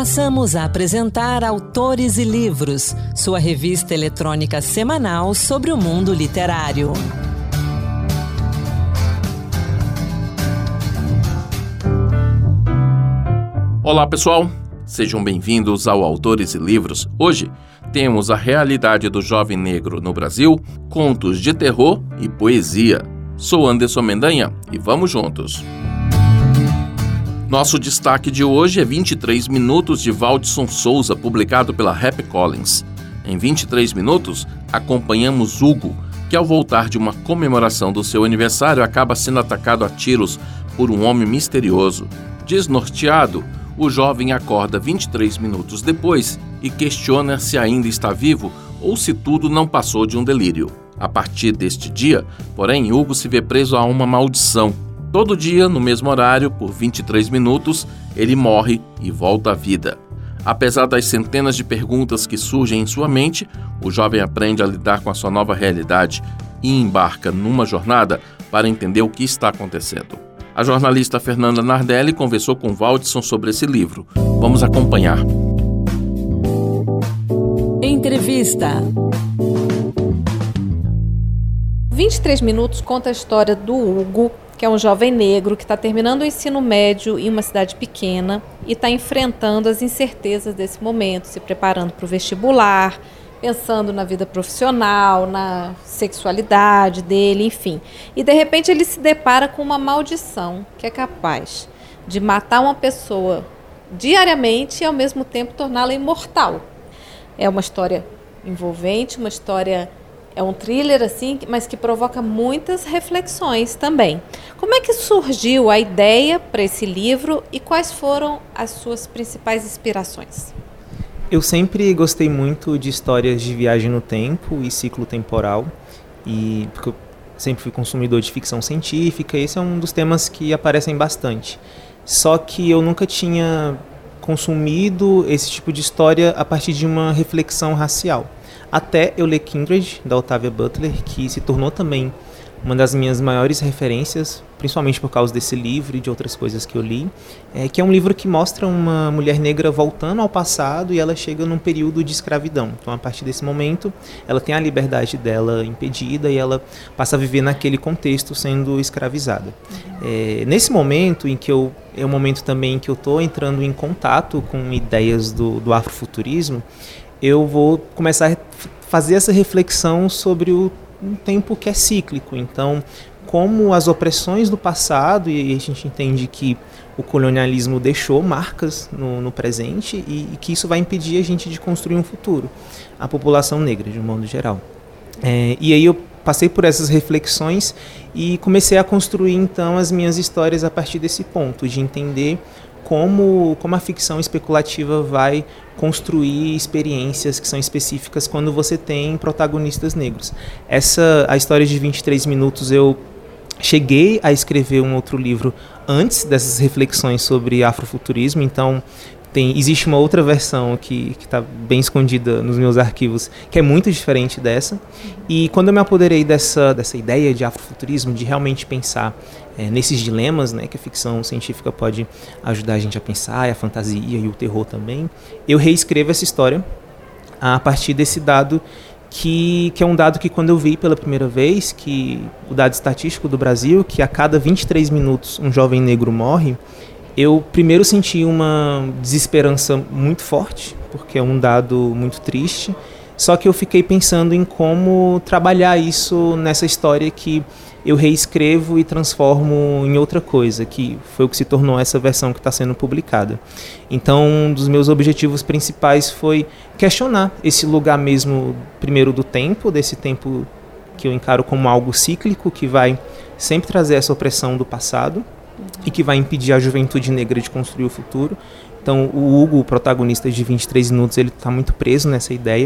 Passamos a apresentar Autores e Livros, sua revista eletrônica semanal sobre o mundo literário. Olá pessoal, sejam bem-vindos ao Autores e Livros. Hoje temos a realidade do jovem negro no Brasil, contos de terror e poesia. Sou Anderson Mendanha e vamos juntos. Nosso destaque de hoje é 23 Minutos de Valdisson Souza, publicado pela HarperCollins. Em 23 minutos, acompanhamos Hugo, que ao voltar de uma comemoração do seu aniversário acaba sendo atacado a tiros por um homem misterioso. Desnorteado, o jovem acorda 23 minutos depois e questiona se ainda está vivo ou se tudo não passou de um delírio. A partir deste dia, porém, Hugo se vê preso a uma maldição. Todo dia, no mesmo horário, por 23 minutos, ele morre e volta à vida. Apesar das centenas de perguntas que surgem em sua mente, o jovem aprende a lidar com a sua nova realidade e embarca numa jornada para entender o que está acontecendo. A jornalista Fernanda Nardelli conversou com Valdisson sobre esse livro. Vamos acompanhar. Entrevista. 23 minutos conta a história do Hugo, que é um jovem negro que está terminando o ensino médio em uma cidade pequena e está enfrentando as incertezas desse momento, se preparando para o vestibular, pensando na vida profissional, na sexualidade dele, enfim. E de repente ele se depara com uma maldição que é capaz de matar uma pessoa diariamente e ao mesmo tempo torná-la imortal. É uma história envolvente, uma história... É um thriller, assim, mas que provoca muitas reflexões também. Como é que surgiu a ideia para esse livro e quais foram as suas principais inspirações? Eu sempre gostei muito de histórias de viagem no tempo e ciclo temporal, porque eu sempre fui consumidor de ficção científica, e esse é um dos temas que aparecem bastante. Só que eu nunca tinha consumido esse tipo de história a partir de uma reflexão racial. Até eu ler Kindred, da Octavia Butler, que se tornou também uma das minhas maiores referências, principalmente por causa desse livro e de outras coisas que eu li, que é um livro que mostra uma mulher negra voltando ao passado e ela chega num período de escravidão. Então, a partir desse momento, ela tem a liberdade dela impedida e ela passa a viver naquele contexto sendo escravizada. Nesse momento, é um momento também em que eu estou entrando em contato com ideias do afrofuturismo, eu vou começar a fazer essa reflexão sobre um tempo que é cíclico. Então, como as opressões do passado, e a gente entende que o colonialismo deixou marcas no presente e que isso vai impedir a gente de construir um futuro, a população negra, de um modo geral. E aí eu passei por essas reflexões e comecei a construir, então, as minhas histórias a partir desse ponto, de entender como a ficção especulativa vai construir experiências que são específicas quando você tem protagonistas negros. A história de 23 minutos, eu cheguei a escrever um outro livro antes dessas reflexões sobre afrofuturismo, então existe uma outra versão que está bem escondida nos meus arquivos, que é muito diferente dessa. E quando eu me apoderei dessa ideia de afrofuturismo, de realmente pensar nesses dilemas, né, que a ficção científica pode ajudar a gente a pensar, e a fantasia e o terror também, eu reescrevo essa história a partir desse dado que é um dado que, quando eu vi pela primeira vez, que o dado estatístico do Brasil, que a cada 23 minutos um jovem negro morre, eu primeiro senti uma desesperança muito forte, porque é um dado muito triste, só que eu fiquei pensando em como trabalhar isso nessa história que eu reescrevo e transformo em outra coisa, que foi o que se tornou essa versão que está sendo publicada. Então, um dos meus objetivos principais foi questionar esse lugar mesmo, primeiro do tempo, desse tempo que eu encaro como algo cíclico, que vai sempre trazer essa opressão do passado, e que vai impedir a juventude negra de construir o futuro. Então, o Hugo, o protagonista de 23 minutos, ele está muito preso nessa ideia.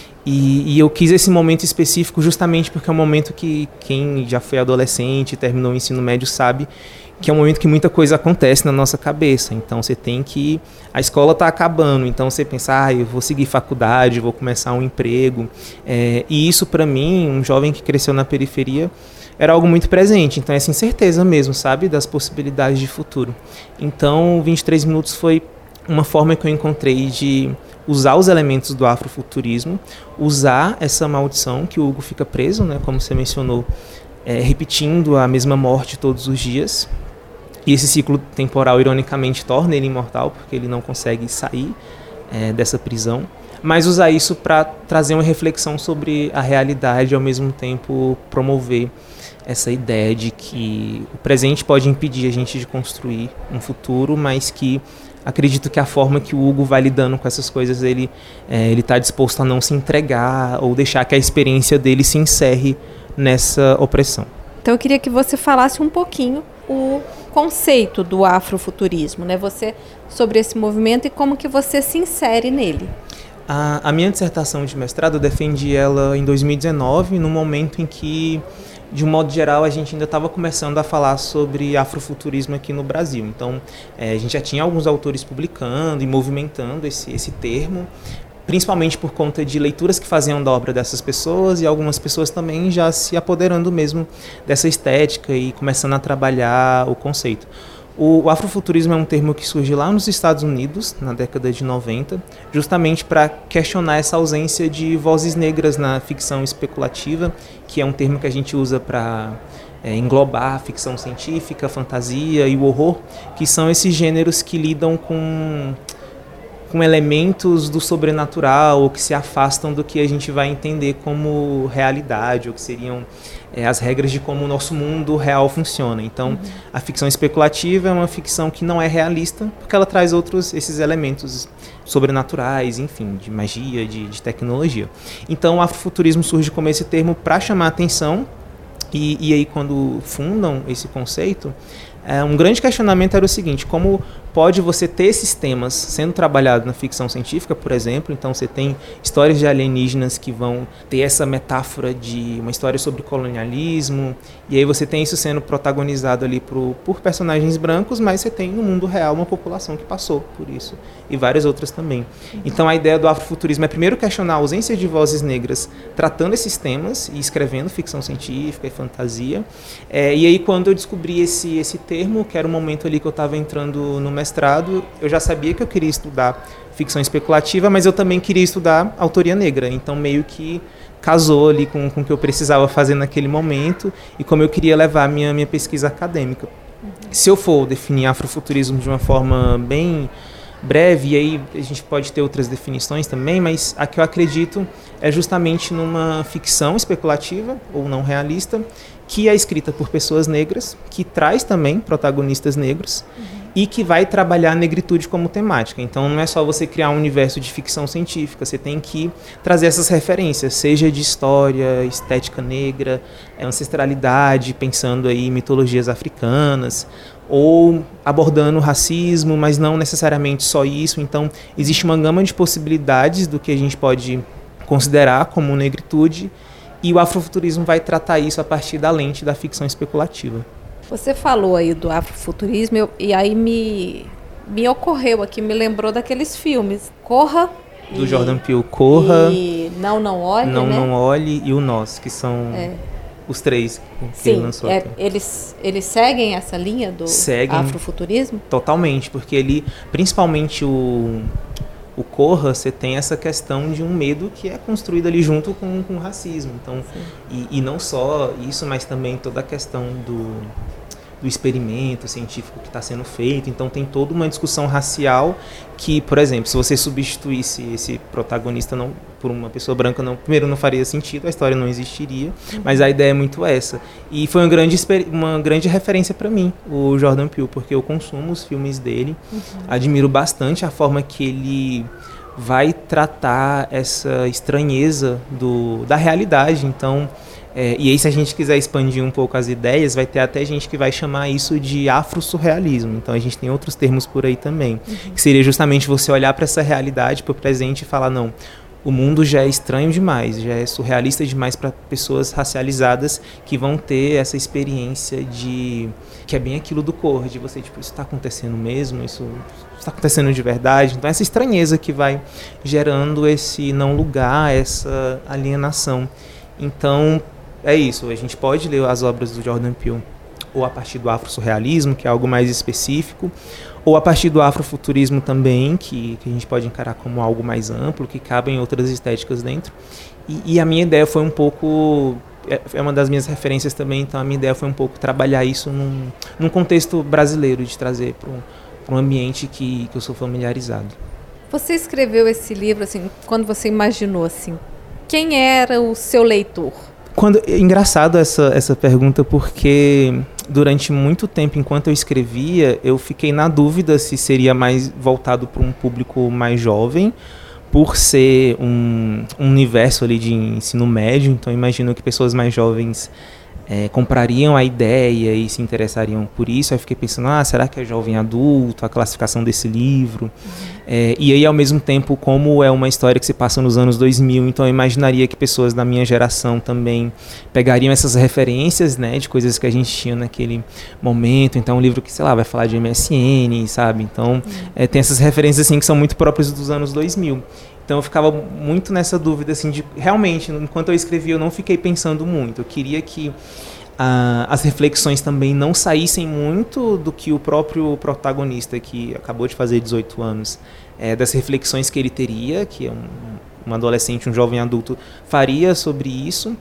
E eu quis esse momento específico justamente porque é um momento que quem já foi adolescente e terminou o ensino médio sabe que é um momento que muita coisa acontece na nossa cabeça. Então, você tem que... A escola está acabando, então você pensa, eu vou seguir faculdade, vou começar um emprego. E isso, para mim, um jovem que cresceu na periferia, era algo muito presente. Então, essa incerteza mesmo, sabe? Das possibilidades de futuro. Então, 23 minutos foi uma forma que eu encontrei de usar os elementos do afrofuturismo, usar essa maldição que o Hugo fica preso, né, como você mencionou, repetindo a mesma morte todos os dias. E esse ciclo temporal, ironicamente, torna ele imortal, porque ele não consegue sair dessa prisão. Mas usar isso para trazer uma reflexão sobre a realidade e, ao mesmo tempo, promover essa ideia de que o presente pode impedir a gente de construir um futuro, mas que acredito que a forma que o Hugo vai lidando com essas coisas, ele está disposto a não se entregar ou deixar que a experiência dele se encerre nessa opressão. Então eu queria que você falasse um pouquinho o conceito do afrofuturismo, né? Sobre esse movimento e como que você se insere nele. A minha dissertação de mestrado, eu defendi ela em 2019, no momento em que, de um modo geral, a gente ainda estava começando a falar sobre afrofuturismo aqui no Brasil. Então, a gente já tinha alguns autores publicando e movimentando esse termo, principalmente por conta de leituras que faziam da obra dessas pessoas e algumas pessoas também já se apoderando mesmo dessa estética e começando a trabalhar o conceito. O afrofuturismo é um termo que surge lá nos Estados Unidos, na década de 90, justamente para questionar essa ausência de vozes negras na ficção especulativa, que é um termo que a gente usa para englobar a ficção científica, a fantasia e o horror, que são esses gêneros que lidam com elementos do sobrenatural ou que se afastam do que a gente vai entender como realidade, ou que seriam as regras de como o nosso mundo real funciona. Então, a ficção especulativa é uma ficção que não é realista, porque ela traz esses elementos sobrenaturais, enfim, de magia, de tecnologia. Então, o afrofuturismo surge como esse termo para chamar a atenção, e aí quando fundam esse conceito, um grande questionamento era o seguinte: como pode você ter esses temas sendo trabalhados na ficção científica, por exemplo? Então você tem histórias de alienígenas que vão ter essa metáfora de uma história sobre colonialismo, e aí você tem isso sendo protagonizado ali por personagens brancos, mas você tem no mundo real uma população que passou por isso, e várias outras também. Então a ideia do afrofuturismo é primeiro questionar a ausência de vozes negras tratando esses temas e escrevendo ficção científica e fantasia. E aí quando eu descobri esse termo, que era o momento ali que eu estava entrando no mestrado, eu já sabia que eu queria estudar ficção especulativa, mas eu também queria estudar autoria negra, então meio que casou ali com o que eu precisava fazer naquele momento e como eu queria levar a minha pesquisa acadêmica. Se eu for definir afrofuturismo de uma forma bem breve, e aí a gente pode ter outras definições também, mas a que eu acredito é justamente numa ficção especulativa ou não realista, que é escrita por pessoas negras, que traz também protagonistas negros, e que vai trabalhar a negritude como temática. Então não é só você criar um universo de ficção científica, você tem que trazer essas referências, seja de história, estética negra, ancestralidade, pensando aí em mitologias africanas, ou abordando o racismo, mas não necessariamente só isso. Então existe uma gama de possibilidades do que a gente pode considerar como negritude, e o afrofuturismo vai tratar isso a partir da lente da ficção especulativa. Você falou aí do afrofuturismo e aí me ocorreu aqui, me lembrou daqueles filmes Corra, do Jordan Peele, Corra, e Não Olhe, Não Olhe e o Nós, que são os três que ele lançou aqui. Eles seguem essa linha do afrofuturismo? Totalmente, porque ele, principalmente o Corra, você tem essa questão de um medo que é construído ali junto com o racismo. Então, e não só isso, mas também toda a questão do experimento científico que está sendo feito. Então tem toda uma discussão racial que, por exemplo, se você substituísse esse protagonista por uma pessoa branca, primeiro não faria sentido, a história não existiria, mas a ideia é muito essa. E foi uma grande referência para mim, o Jordan Peele, porque eu consumo os filmes dele, admiro bastante a forma que ele vai tratar essa estranheza da realidade. Então, e aí, se a gente quiser expandir um pouco as ideias, vai ter até gente que vai chamar isso de afro-surrealismo. Então a gente tem outros termos por aí também, que seria justamente você olhar para essa realidade, para o presente e falar: não, o mundo já é estranho demais, já é surrealista demais para pessoas racializadas que vão ter essa experiência que é bem aquilo do Corra, de você, tipo, isso está acontecendo mesmo, isso está acontecendo de verdade. Então essa estranheza que vai gerando esse não lugar, essa alienação. Então é isso, a gente pode ler as obras do Jordan Peele ou a partir do afro-surrealismo, que é algo mais específico, ou a partir do afrofuturismo também, que a gente pode encarar como algo mais amplo, que cabem outras estéticas dentro. E a minha ideia foi um pouco... É uma das minhas referências também, então a minha ideia foi um pouco trabalhar isso num contexto brasileiro, de trazer para um ambiente que eu sou familiarizado. Você escreveu esse livro, assim, quando você imaginou, assim, quem era o seu leitor? Engraçado essa pergunta, porque durante muito tempo, enquanto eu escrevia, eu fiquei na dúvida se seria mais voltado para um público mais jovem, por ser um universo ali de ensino médio, então imagino que pessoas mais jovens comprariam a ideia e se interessariam por isso. Aí fiquei pensando, será que é jovem adulto, a classificação desse livro? E aí, ao mesmo tempo, como é uma história que se passa nos anos 2000, então eu imaginaria que pessoas da minha geração também pegariam essas referências, né, de coisas que a gente tinha naquele momento. Então, um livro que, sei lá, vai falar de MSN, sabe? Então, tem essas referências, assim, que são muito próprias dos anos 2000. Então eu ficava muito nessa dúvida, assim, de realmente, enquanto eu escrevia, eu não fiquei pensando muito. Eu queria que as reflexões também não saíssem muito do que o próprio protagonista, que acabou de fazer 18 anos, das reflexões que ele teria, que é um adolescente, um jovem adulto, faria sobre isso.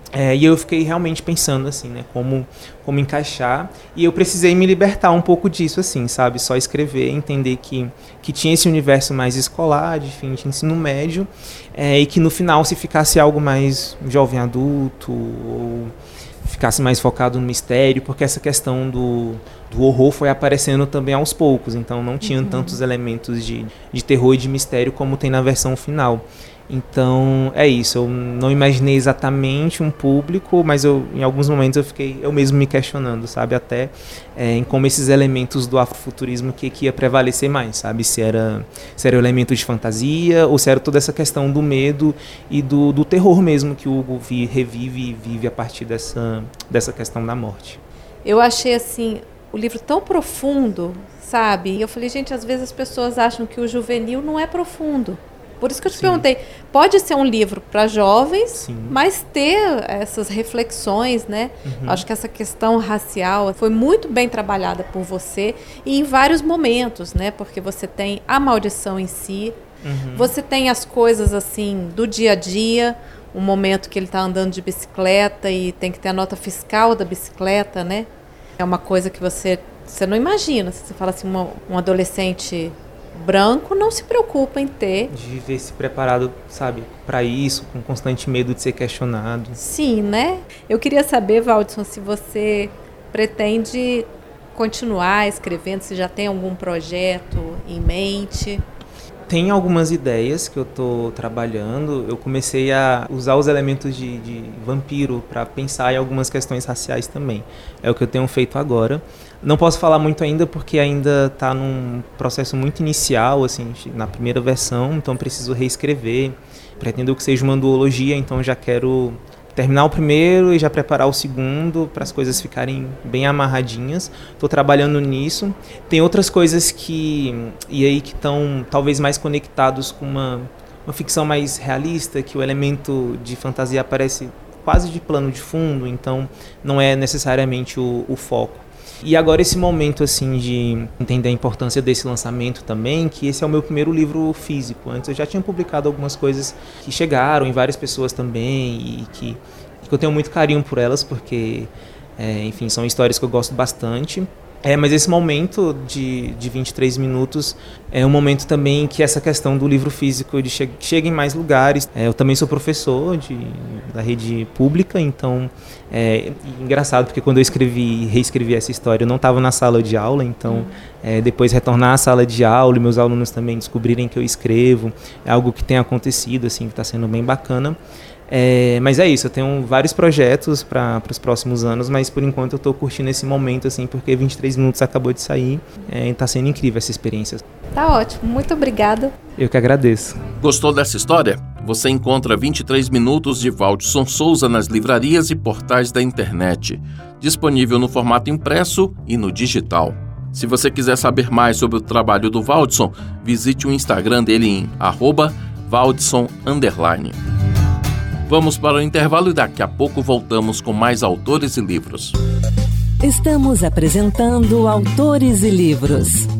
E eu fiquei realmente pensando assim, né, como encaixar, e eu precisei me libertar um pouco disso, assim, sabe, só escrever, entender que tinha esse universo mais escolar, de ensino médio, e que no final, se ficasse algo mais jovem adulto, ou ficasse mais focado no mistério, porque essa questão do horror foi aparecendo também aos poucos, então não tinham tantos elementos de terror e de mistério como tem na versão final. Então, é isso, eu não imaginei exatamente um público, mas em alguns momentos eu fiquei eu mesmo me questionando, sabe, até em como esses elementos do afrofuturismo que ia prevalecer mais, sabe, se era o elemento de fantasia ou se era toda essa questão do medo e do terror mesmo que o Hugo revive e vive a partir dessa questão da morte. Eu achei, assim, o livro tão profundo, sabe, e eu falei, gente, às vezes as pessoas acham que o juvenil não é profundo. Por isso que eu te perguntei, pode ser um livro para jovens, sim, mas ter essas reflexões, né? Acho que essa questão racial foi muito bem trabalhada por você e em vários momentos, né? Porque você tem a maldição em si, você tem as coisas assim do dia a dia, um momento que ele está andando de bicicleta e tem que ter a nota fiscal da bicicleta, né? É uma coisa que você não imagina. Você fala assim, um adolescente branco não se preocupa em ter. De ver se preparado, sabe, para isso, com constante medo de ser questionado. Sim, né? Eu queria saber, Valdson, se você pretende continuar escrevendo, se já tem algum projeto em mente. Tem algumas ideias que eu estou trabalhando. Eu comecei a usar os elementos de vampiro para pensar em algumas questões raciais também. É o que eu tenho feito agora. Não posso falar muito ainda porque ainda está num processo muito inicial, assim, na primeira versão, então preciso reescrever. Pretendo que seja uma duologia, então já quero terminar o primeiro e já preparar o segundo para as coisas ficarem bem amarradinhas. Estou trabalhando nisso. Tem outras coisas que estão talvez mais conectados com uma ficção mais realista, que o elemento de fantasia aparece quase de plano de fundo, então não é necessariamente o foco. E agora esse momento assim de entender a importância desse lançamento também, que esse é o meu primeiro livro físico. Antes eu já tinha publicado algumas coisas que chegaram em várias pessoas também e que eu tenho muito carinho por elas, porque, enfim, são histórias que eu gosto bastante. Mas esse momento de 23 minutos é um momento também que essa questão do livro físico de chega em mais lugares. Eu também sou professor da rede pública, então é engraçado porque quando eu reescrevi essa história eu não estava na sala de aula, então depois retornar à sala de aula e meus alunos também descobrirem que eu escrevo, é algo que tem acontecido, assim, que está sendo bem bacana. Mas é isso, eu tenho vários projetos para os próximos anos, mas por enquanto eu estou curtindo esse momento, assim, porque 23 minutos acabou de sair, e está sendo incrível essa experiência. Tá ótimo, muito obrigada. Eu que agradeço. Gostou dessa história? Você encontra 23 minutos de Valdson Souza nas livrarias e portais da internet, disponível no formato impresso e no digital. Se você quiser saber mais sobre o trabalho do Valdson, visite o Instagram dele em @Valdson_. Vamos para o intervalo e daqui a pouco voltamos com mais autores e livros. Estamos apresentando Autores e Livros.